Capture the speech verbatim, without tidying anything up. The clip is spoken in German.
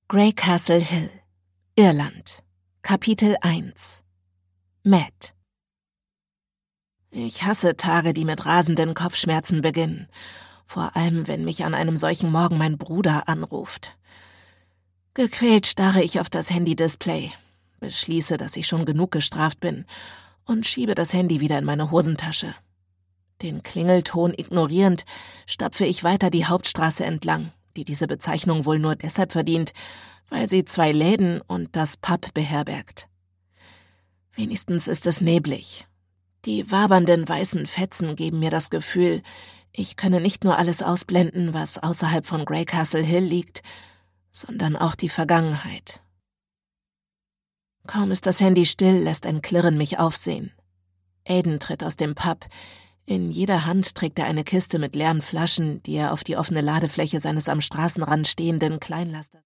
Greycastle Hill, Irland. Kapitel eins. Matt. Ich hasse Tage, die mit rasenden Kopfschmerzen beginnen. Vor allem, wenn mich an einem solchen Morgen mein Bruder anruft. Gequält starre ich auf das Handy-Display, beschließe, dass ich schon genug gestraft bin und schiebe das Handy wieder in meine Hosentasche. Den Klingelton ignorierend stapfe ich weiter die Hauptstraße entlang, die diese Bezeichnung wohl nur deshalb verdient, weil sie zwei Läden und das Pub beherbergt. Wenigstens ist es neblig. Die wabernden weißen Fetzen geben mir das Gefühl, ich könne nicht nur alles ausblenden, was außerhalb von Greycastle Hill liegt, sondern auch die Vergangenheit. Kaum ist das Handy still, lässt ein Klirren mich aufsehen. Aiden tritt aus dem Pub. In jeder Hand trägt er eine Kiste mit leeren Flaschen, die er auf die offene Ladefläche seines am Straßenrand stehenden Kleinlasters